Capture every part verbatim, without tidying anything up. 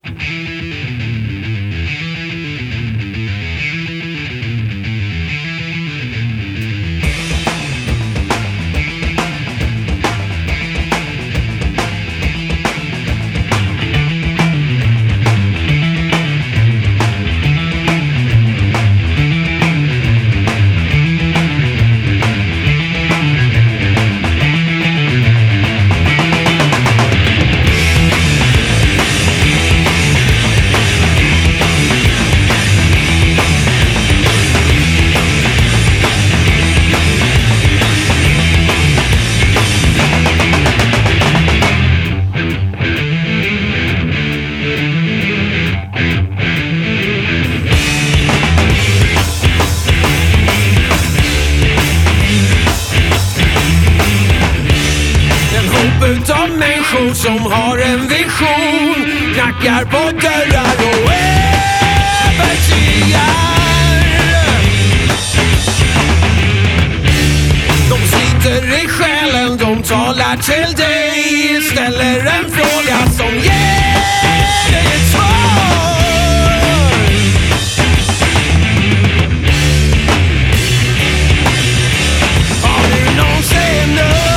Utav människor som har en vision, knackar på dörrar och övertygar. De sliter i själen, de talar till dig, ställer en fråga som ger dig ett svar. Har du någonsin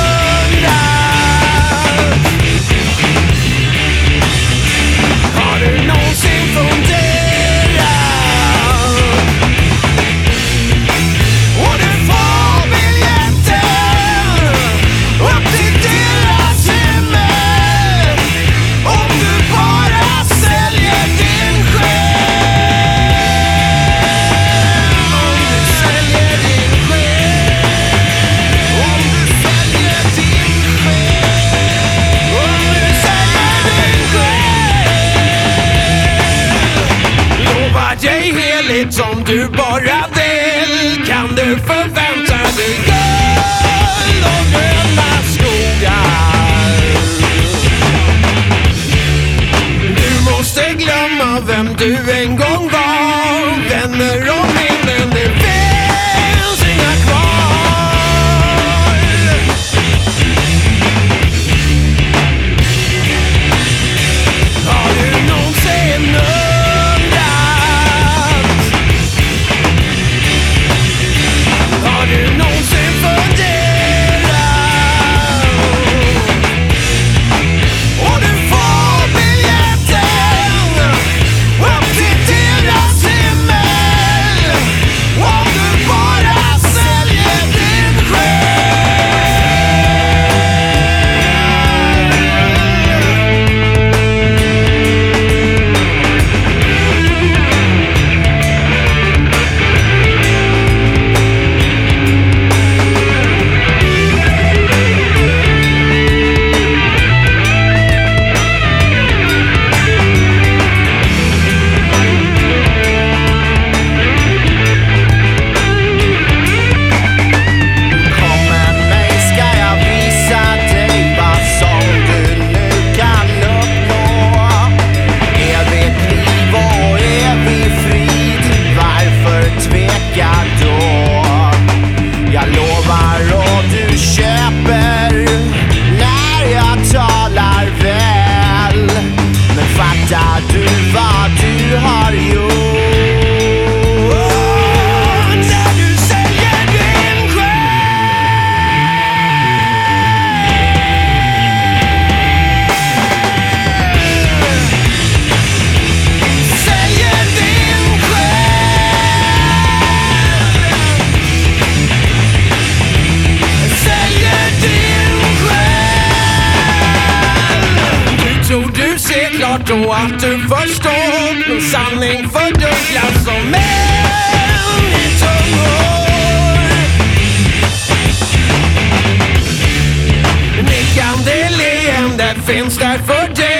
som du bara vill, kan du förvänta dig guld och gröna skogar. Du måste glömma vem du en gång var, vänner och minnen, det finns inga kvar. Har du någonsin då att du förstår en sanning fördubblas som en i tungor. Nickande leende finns där för dig.